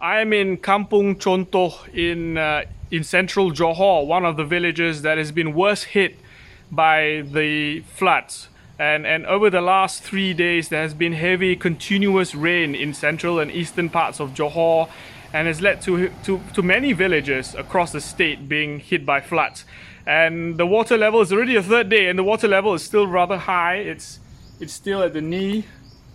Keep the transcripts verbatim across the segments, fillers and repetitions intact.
I am in Kampung Chontoh in uh, in central Johor, one of the villages that has been worst hit by the floods. And, and over the last three days, there has been heavy, continuous rain in central and eastern parts of Johor, and has led to, to, to many villages across the state being hit by floods. And the water level is already a third day, and the water level is still rather high. It's, it's still at the knee.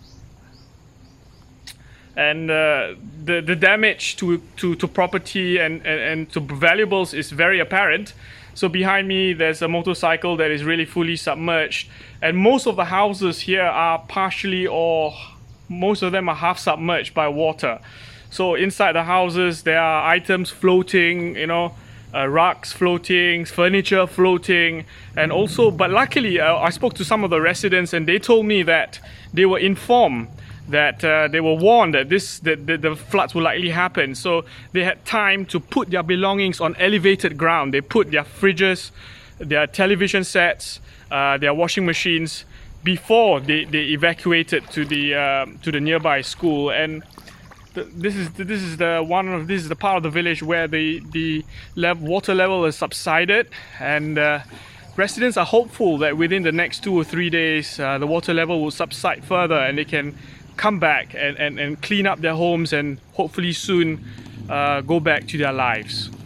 And uh, the, the damage to, to, to property and, and, and to valuables is very apparent. So behind me, there's a motorcycle that is really fully submerged. And most of the houses here are partially, or most of them are half submerged by water. So inside the houses, there are items floating, you know, uh, rugs floating, furniture floating. And also, but luckily, uh, I spoke to some of the residents and they told me that they were informed that uh, they were warned that this that, that the floods will likely happen, so they had time to put their belongings on elevated ground. They put their fridges, their television sets, uh, their washing machines before they, they evacuated to the uh, to the nearby school. And th this is this is the one of this is the part of the village where the the level, water level has subsided, and uh, residents are hopeful that within the next two or three days uh, the water level will subside further and they can come back and, and, and clean up their homes and hopefully soon uh, go back to their lives.